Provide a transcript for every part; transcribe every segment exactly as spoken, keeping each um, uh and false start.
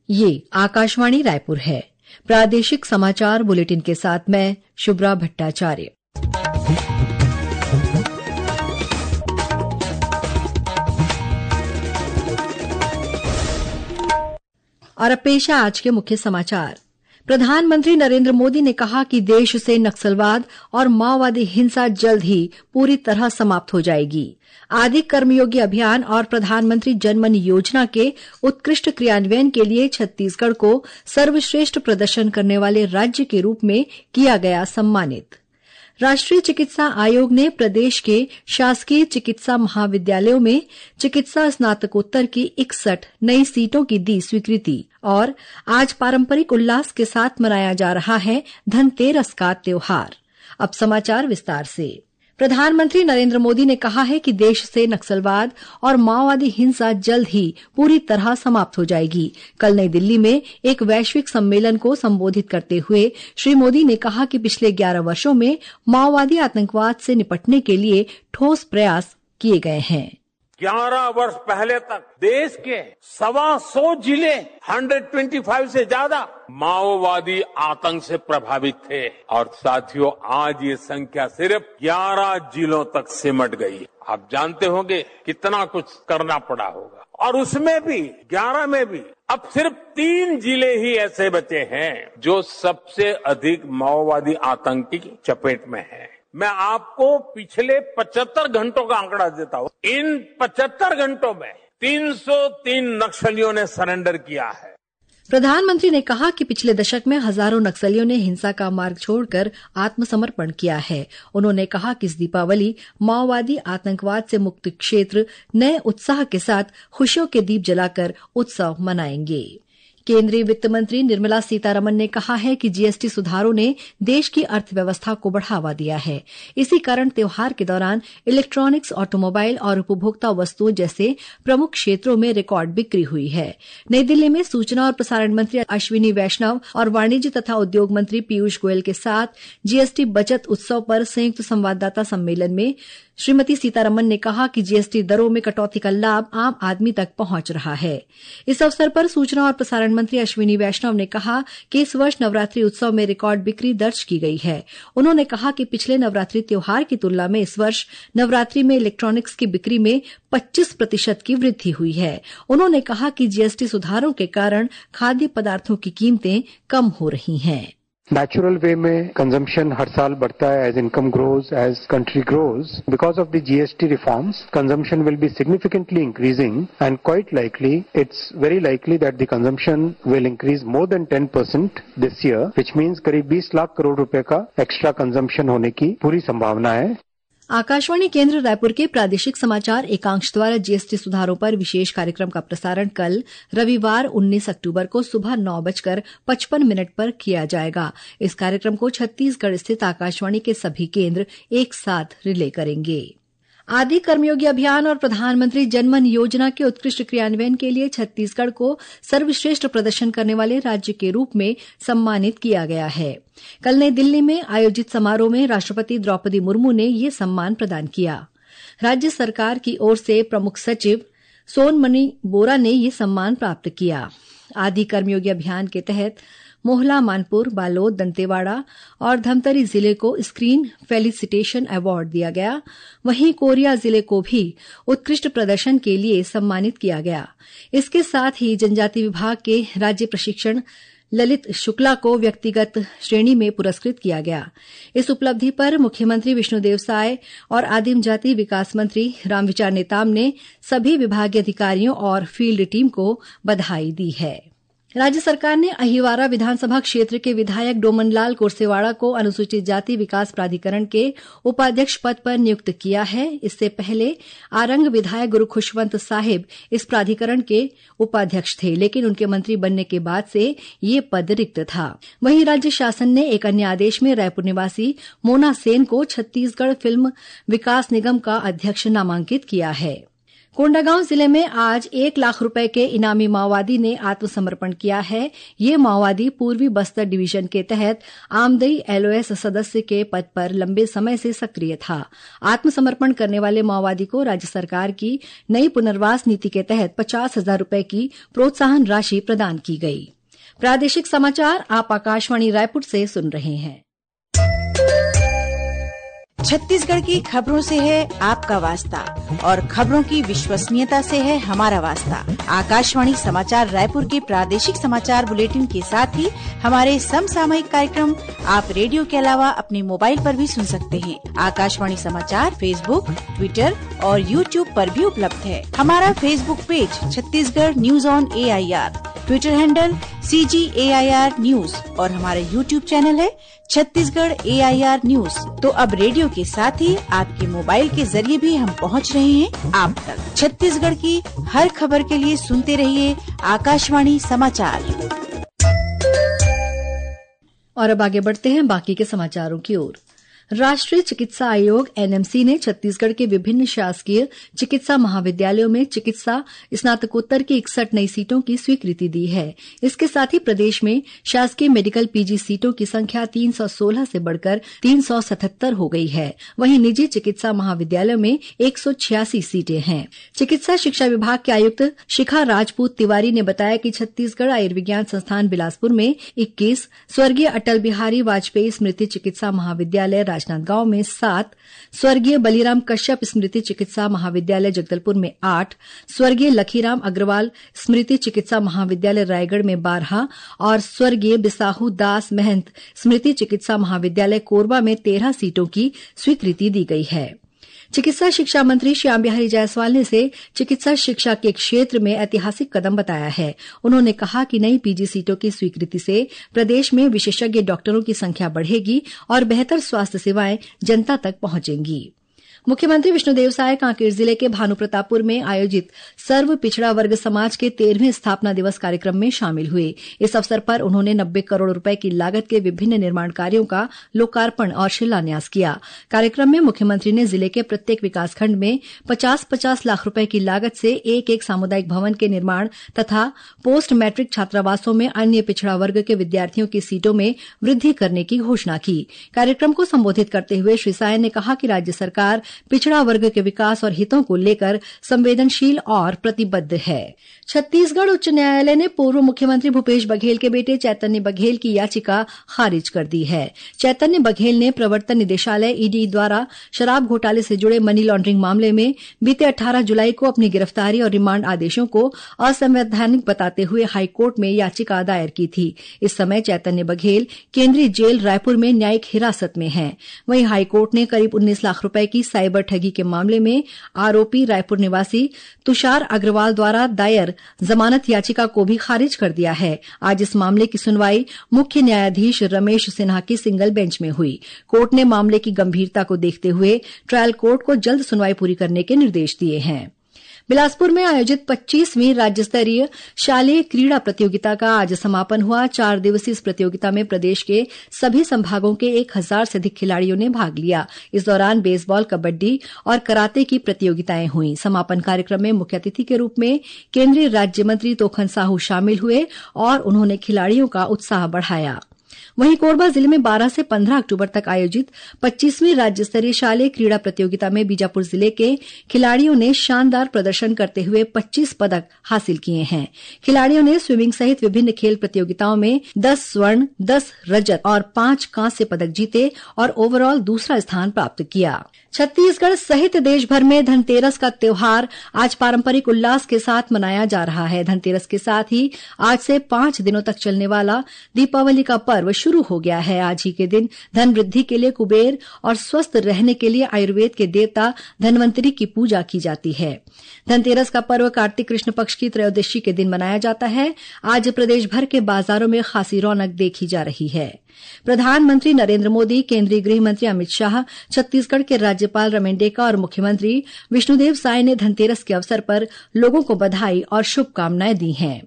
ये आकाशवाणी रायपुर है। प्रादेशिक समाचार बुलेटिन के साथ मैं शुभ्रा भट्टाचार्य। और अब पेश है आज के मुख्य समाचार। प्रधानमंत्री नरेंद्र मोदी ने कहा कि देश से नक्सलवाद और माओवादी हिंसा जल्द ही पूरी तरह समाप्त हो जाएगी। आदि कर्मयोगी अभियान और प्रधानमंत्री जनमन योजना के उत्कृष्ट क्रियान्वयन के लिए छत्तीसगढ़ को सर्वश्रेष्ठ प्रदर्शन करने वाले राज्य के रूप में किया गया सम्मानित। राष्ट्रीय चिकित्सा आयोग ने प्रदेश के शासकीय चिकित्सा महाविद्यालयों में चिकित्सा स्नातकोत्तर की इकसठ नई सीटों की दी स्वीकृति और आज पारंपरिक उल्लास के साथ मनाया जा रहा है धनतेरस का त्योहार। अब समाचार विस्तार से। प्रधानमंत्री नरेंद्र मोदी ने कहा है कि देश से नक्सलवाद और माओवादी हिंसा जल्द ही पूरी तरह समाप्त हो जाएगी। कल नई दिल्ली में एक वैश्विक सम्मेलन को संबोधित करते हुए श्री मोदी ने कहा कि पिछले ग्यारह वर्षों में माओवादी आतंकवाद से निपटने के लिए ठोस प्रयास किए गए हैं। ग्यारह वर्ष पहले तक देश के सवा सौ जिले एक सौ पच्चीस से ज्यादा माओवादी आतंक से प्रभावित थे और साथियों आज ये संख्या सिर्फ ग्यारह जिलों तक सिमट गई। आप जानते होंगे कितना कुछ करना पड़ा होगा और उसमें भी ग्यारह में भी अब सिर्फ तीन जिले ही ऐसे बचे हैं जो सबसे अधिक माओवादी आतंक की चपेट में हैं। मैं आपको पिछले पचहत्तर घंटों का आंकड़ा देता हूं। इन पचहत्तर घंटों में तीन सौ तीन नक्सलियों ने सरेंडर किया है। प्रधानमंत्री ने कहा कि पिछले दशक में हजारों नक्सलियों ने हिंसा का मार्ग छोड़कर आत्मसमर्पण किया है। उन्होंने कहा कि इस दीपावली माओवादी आतंकवाद से मुक्त क्षेत्र नए उत्साह के साथ खुशियों के दीप जलाकर उत्सव मनाएंगे। केंद्रीय वित्त मंत्री निर्मला सीतारमण ने कहा है कि जीएसटी सुधारों ने देश की अर्थव्यवस्था को बढ़ावा दिया है। इसी कारण त्योहार के दौरान इलेक्ट्रॉनिक्स, ऑटोमोबाइल और उपभोक्ता वस्तुओं जैसे प्रमुख क्षेत्रों में रिकॉर्ड बिक्री हुई है। नई दिल्ली में सूचना और प्रसारण मंत्री अश्विनी वैष्णव और वाणिज्य तथा उद्योग मंत्री पीयूष गोयल के साथ जीएसटी बचत उत्सव पर संयुक्त संवाददाता सम्मेलन में श्रीमती सीतारमण ने कहा कि जीएसटी दरों में कटौती का लाभ आम आदमी तक पहुंच रहा है। इस अवसर पर सूचना और प्रसारण मंत्री अश्विनी वैष्णव ने कहा कि इस वर्ष नवरात्रि उत्सव में रिकॉर्ड बिक्री दर्ज की गई है। उन्होंने कहा कि पिछले नवरात्रि त्योहार की तुलना में इस वर्ष नवरात्रि में इलेक्ट्रॉनिक्स की बिक्री में पच्चीस प्रतिशत की वृद्धि हुई है। उन्होंने कहा कि जीएसटी सुधारों के कारण खाद्य पदार्थों की कीमतें कम हो रही हैं। नेचुरल वे में कंजम्पशन हर साल बढ़ता है as income grows, as country grows. Because of the GST reforms consumption will be significantly increasing and quite likely it's very likely that the consumption will increase more than ten percent this year, which means करीब बीस लाख करोड़ रुपए का extra consumption होने की पूरी संभावना है। आकाशवाणी केंद्र रायपुर के प्रादेशिक समाचार एकांश द्वारा जीएसटी सुधारों पर विशेष कार्यक्रम का प्रसारण कल रविवार उन्नीस अक्टूबर को सुबह नौ बजकर पचपन मिनट पर किया जाएगा। इस कार्यक्रम को छत्तीसगढ़ स्थित आकाशवाणी के सभी केंद्र एक साथ रिले करेंगे। आदि कर्मयोगी अभियान और प्रधानमंत्री जनमन योजना के उत्कृष्ट क्रियान्वयन के लिए छत्तीसगढ़ को सर्वश्रेष्ठ प्रदर्शन करने वाले राज्य के रूप में सम्मानित किया गया है। कल नई दिल्ली में आयोजित समारोह में राष्ट्रपति द्रौपदी मुर्मू ने यह सम्मान प्रदान किया। राज्य सरकार की ओर से प्रमुख सचिव सोनमणि बोरा ने यह सम्मान प्राप्त किया। आदि कर्मयोगी अभियान के तहत मोहला, मानपुर, बालोद, दंतेवाड़ा और धमतरी जिले को स्क्रीन फेलिसिटेशन अवार्ड दिया गया। वहीं कोरिया जिले को भी उत्कृष्ट प्रदर्शन के लिए सम्मानित किया गया। इसके साथ ही जनजाति विभाग के राज्य प्रशिक्षण ललित शुक्ला को व्यक्तिगत श्रेणी में पुरस्कृत किया गया। इस उपलब्धि पर मुख्यमंत्री विष्णुदेव साय और आदिम जाति विकास मंत्री रामविचार नेताम ने सभी विभागीय अधिकारियों और फील्ड टीम को बधाई दी है। राज्य सरकार ने अहिवारा विधानसभा क्षेत्र के विधायक डोमनलाल कोरसेवाड़ा को अनुसूचित जाति विकास प्राधिकरण के उपाध्यक्ष पद पर नियुक्त किया है। इससे पहले आरंग विधायक गुरु खुशवंत साहिब इस प्राधिकरण के उपाध्यक्ष थे, लेकिन उनके मंत्री बनने के बाद से ये पद रिक्त था। वहीं राज्य शासन ने एक अन्य आदेश में रायपुर निवासी मोना सेन को छत्तीसगढ़ फिल्म विकास निगम का अध्यक्ष नामांकित किया है। कोंडागांव जिले में आज एक लाख रुपए के इनामी माओवादी ने आत्मसमर्पण किया है। ये माओवादी पूर्वी बस्तर डिवीजन के तहत आमदई एलओएस सदस्य के पद पर लंबे समय से सक्रिय था। आत्मसमर्पण करने वाले माओवादी को राज्य सरकार की नई पुनर्वास नीति के तहत पचास हजार रुपए की प्रोत्साहन राशि प्रदान की गई। प्रादेशिक समाचार आप आकाशवाणी रायपुर से सुन रहे हैं। छत्तीसगढ़ की खबरों से है आपका वास्ता और खबरों की विश्वसनीयता से है हमारा वास्ता। आकाशवाणी समाचार रायपुर के प्रादेशिक समाचार बुलेटिन के साथ ही हमारे समसामयिक कार्यक्रम आप रेडियो के अलावा अपने मोबाइल पर भी सुन सकते हैं। आकाशवाणी समाचार फेसबुक, ट्विटर और यूट्यूब पर भी उपलब्ध है। हमारा Facebook page Chhattisgarh news on A I R, Twitter handle C G A I R news और हमारा यूट्यूब चैनल है Chhattisgarh A I R news. तो अब रेडियो के साथ ही आपके मोबाइल के जरिए भी हम पहुंच रहे हैं आप तक। छत्तीसगढ़ की हर खबर के लिए सुनते रहिए आकाशवाणी समाचार। और अब आगे बढ़ते हैं बाकी के समाचारों की ओर। राष्ट्रीय चिकित्सा आयोग एन एम सी ने छत्तीसगढ़ के विभिन्न शासकीय चिकित्सा महाविद्यालयों में चिकित्सा स्नातकोत्तर की इकसठ नई सीटों की स्वीकृति दी है। इसके साथ ही प्रदेश में शासकीय मेडिकल पीजी सीटों की संख्या तीन सौ सोलह से बढ़कर तीन सौ सतहत्तर हो गई है। वहीं निजी चिकित्सा महाविद्यालयों में एक सौ छियासी सीटें हैं। चिकित्सा शिक्षा विभाग के आयुक्त शिखा राजपूत तिवारी ने बताया कि छत्तीसगढ़ आयुर्विज्ञान संस्थान बिलासपुर में इक्कीस, स्वर्गीय अटल बिहारी वाजपेयी स्मृति चिकित्सा महाविद्यालय राजनांदगांव में सात, स्वर्गीय बलीराम कश्यप स्मृति चिकित्सा महाविद्यालय जगदलपुर में आठ, स्वर्गीय लखीराम अग्रवाल स्मृति चिकित्सा महाविद्यालय रायगढ़ में बारह और स्वर्गीय बिसाहू दास महंत स्मृति चिकित्सा महाविद्यालय कोरबा में तेरह सीटों की स्वीकृति दी गई है। चिकित्सा शिक्षा मंत्री श्याम बिहारी जायसवाल ने इसे चिकित्सा शिक्षा के क्षेत्र में ऐतिहासिक कदम बताया है। उन्होंने कहा कि नई पीजी सीटों की स्वीकृति से प्रदेश में विशेषज्ञ डॉक्टरों की संख्या बढ़ेगी और बेहतर स्वास्थ्य सेवाएं जनता तक पहुंचेंगी। मुख्यमंत्री विष्णुदेव साय कांकेर जिले के भानुप्रतापपुर में आयोजित सर्व पिछड़ा वर्ग समाज के तेरहवें स्थापना दिवस कार्यक्रम में शामिल हुए। इस अवसर पर उन्होंने नब्बे करोड़ रुपए की लागत के विभिन्न निर्माण कार्यों का लोकार्पण और शिलान्यास किया। कार्यक्रम में मुख्यमंत्री ने जिले के प्रत्येक विकासखंड में पचास पचास लाख रुपए की लागत से एक एक सामुदायिक भवन के निर्माण तथा पोस्ट मैट्रिक छात्रावासों में अन्य पिछड़ा वर्ग के विद्यार्थियों की सीटों में वृद्धि करने की घोषणा की। कार्यक्रम को संबोधित करते हुए श्री साय ने कहा कि राज्य सरकार पिछड़ा वर्ग के विकास और हितों को लेकर संवेदनशील और प्रतिबद्ध है। छत्तीसगढ़ उच्च न्यायालय ने पूर्व मुख्यमंत्री भूपेश बघेल के बेटे चैतन्य बघेल की याचिका खारिज कर दी है। चैतन्य बघेल ने प्रवर्तन निदेशालय ईडी द्वारा शराब घोटाले से जुड़े मनी लॉन्ड्रिंग मामले में बीते अठारह जुलाई को अपनी गिरफ्तारी और रिमांड आदेशों को असंवैधानिक बताते हुए हाईकोर्ट में याचिका दायर की थी। इस समय चैतन्य बघेल केंद्रीय जेल रायपुर में न्यायिक हिरासत में हैं। वहीं हाईकोर्ट ने करीब उन्नीस लाख रुपए की साइबर ठगी के मामले में आरोपी रायपुर निवासी तुषार अग्रवाल द्वारा दायर जमानत याचिका को भी खारिज कर दिया है। आज इस मामले की सुनवाई मुख्य न्यायाधीश रमेश सिन्हा की सिंगल बेंच में हुई। कोर्ट ने मामले की गंभीरता को देखते हुए ट्रायल कोर्ट को जल्द सुनवाई पूरी करने के निर्देश दिए हैं। बिलासपुर में आयोजित पच्चीसवीं राज्य स्तरीय शालेय क्रीड़ा प्रतियोगिता का आज समापन हुआ। चार दिवसीय इस प्रतियोगिता में प्रदेश के सभी संभागों के एक हजार से अधिक खिलाड़ियों ने भाग लिया। इस दौरान बेसबॉल, कबड्डी और कराते की प्रतियोगिताएं हुई। समापन कार्यक्रम में मुख्य अतिथि के रूप में केंद्रीय राज्य मंत्री तोखन साहू शामिल हुए और उन्होंने खिलाड़ियों का उत्साह बढ़ाया। वहीं कोरबा जिले में बारह से पंद्रह अक्टूबर तक आयोजित पच्चीसवीं राज्य स्तरीय शालेय क्रीड़ा प्रतियोगिता में बीजापुर जिले के खिलाड़ियों ने शानदार प्रदर्शन करते हुए पच्चीस पदक हासिल किए हैं। खिलाड़ियों ने स्विमिंग सहित विभिन्न खेल प्रतियोगिताओं में दस स्वर्ण, दस रजत और पांच कांस्य पदक जीते और ओवरऑल दूसरा स्थान प्राप्त किया। छत्तीसगढ़ सहित देश भर में धनतेरस का त्योहार आज पारंपरिक उल्लास के साथ मनाया जा रहा है। धनतेरस के साथ ही आज से पांच दिनों तक चलने वाला दीपावली का पर्व शुरू हो गया है। आज ही के दिन धन वृद्धि के लिए कुबेर और स्वस्थ रहने के लिए आयुर्वेद के देवता धनवंतरी की पूजा की जाती है। धनतेरस का पर्व कार्तिक कृष्ण पक्ष की त्रयोदशी के दिन मनाया जाता है। आज प्रदेश भर के बाजारों में खासी रौनक देखी जा रही है। प्रधानमंत्री नरेंद्र मोदी, केंद्रीय गृह मंत्री अमित शाह, छत्तीसगढ़ के राज्यपाल रमेन डेका और मुख्यमंत्री विष्णुदेव साय ने धनतेरस के अवसर पर लोगों को बधाई और शुभकामनाएं दी हैं।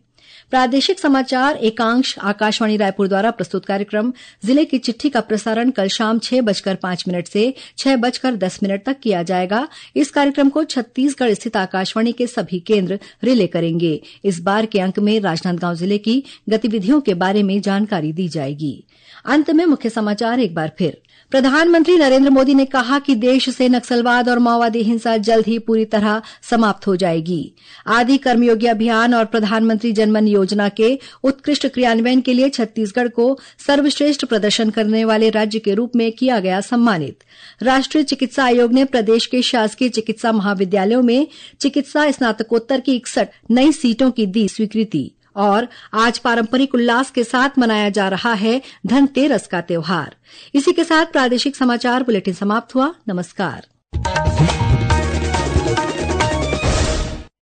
प्रादेशिक समाचार एकांश आकाशवाणी रायपुर द्वारा प्रस्तुत कार्यक्रम जिले की चिट्ठी का प्रसारण कल शाम छह बजकर पांच मिनट से छह बजकर दस मिनट तक किया जाएगा। इस कार्यक्रम को छत्तीसगढ़ स्थित आकाशवाणी के सभी केंद्र रिले करेंगे। इस बार के अंक में राजनांदगांव जिले की गतिविधियों के बारे में जानकारी दी जाएगी। अंत में मुख्य समाचार एक बार फिर। प्रधानमंत्री नरेंद्र मोदी ने कहा कि देश से नक्सलवाद और माओवादी हिंसा जल्द ही पूरी तरह समाप्त हो जाएगी। आदि कर्मयोगी अभियान और प्रधानमंत्री जनमन योजना के उत्कृष्ट क्रियान्वयन के लिए छत्तीसगढ़ को सर्वश्रेष्ठ प्रदर्शन करने वाले राज्य के रूप में किया गया सम्मानित। राष्ट्रीय चिकित्सा आयोग ने प्रदेश के शासकीय चिकित्सा महाविद्यालयों में चिकित्सा स्नातकोत्तर की इकसठ नई सीटों की दी स्वीकृति। और आज पारंपरिक उल्लास के साथ मनाया जा रहा है धनतेरस का त्योहार। इसी के साथ प्रादेशिक समाचार बुलेटिन समाप्त हुआ। नमस्कार।